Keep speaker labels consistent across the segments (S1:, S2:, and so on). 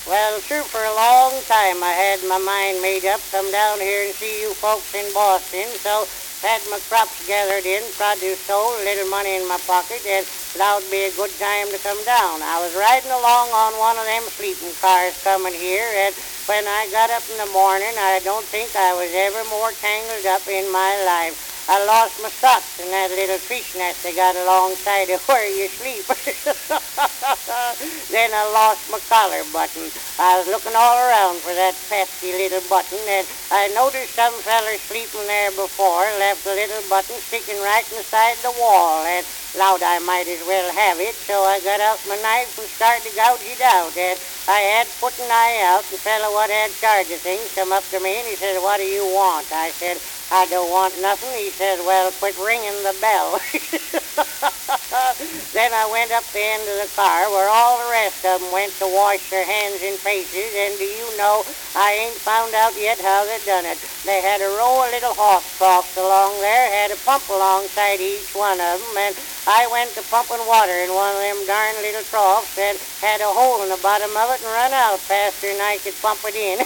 S1: Well, true, for a long time I had my mind made up, come down here and see you folks in Boston. So had my crops gathered in, produce sold, a little money in my pocket, and thought it'd be a good time to come down. I was riding along on one of them sleeping cars coming here, and when I got up in the morning, I don't think I was ever more tangled up in my life. I lost my socks in that little fish nest they got alongside of where you sleep. Then I lost my collar button. I was looking all around for that pesky little button, and I noticed some feller sleeping there before left the little button sticking right inside the wall, and loud I might as well have it, so I got out my knife and started to gouge it out, and I had put an eye out. The fellow what had charge of things come up to me, and he said, "What do you want?" I said, "I don't want nothing." He said, "Well, quit ringing the bell." Then I went up the end of the car where all the rest of them went to wash their hands and faces, and do you know, I ain't found out yet how they done it. They had a row of little horse troughs along there, had a pump alongside each one of them, and I went to pumping water in one of them darn little troughs and had a hole in the bottom of it and run out faster than I could pump it in.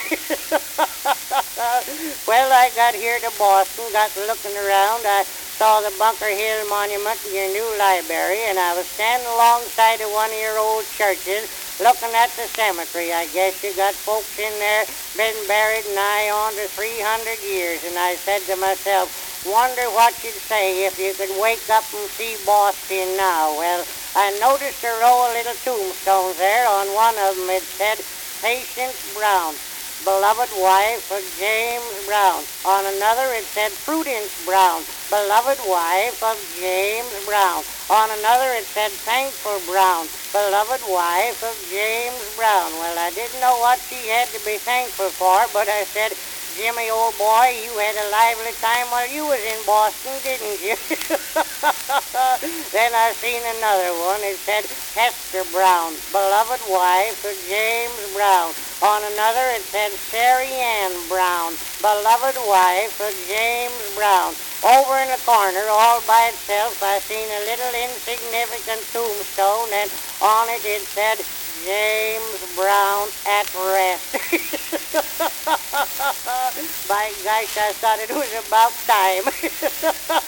S1: Well, I got here to Boston, got looking around. I saw the Bunker Hill Monument in your new library, and I was standing alongside of one of your old churches looking at the cemetery. I guess you got folks in there been buried nigh on to 300 years, and I said to myself, wonder what you'd say if you could wake up and see Boston now. Well, I noticed a row of little tombstones there. On one of them it said, Patience Brown, beloved wife of James Brown. On another it said Prudence Brown, beloved wife of James Brown. On another it said Thankful Brown, beloved wife of James Brown. Well, I didn't know what she had to be thankful for, but I said, Jimmy, old boy, you had a lively time while you was in Boston, didn't you? Then I seen another one. It said Hester Brown, beloved wife of James Brown. On another it said Sari Ann Brown, beloved wife of James Brown. Over in the corner, all by itself, I seen a little insignificant tombstone, and on it it said, James Brown at rest. By gosh, I thought it was about time.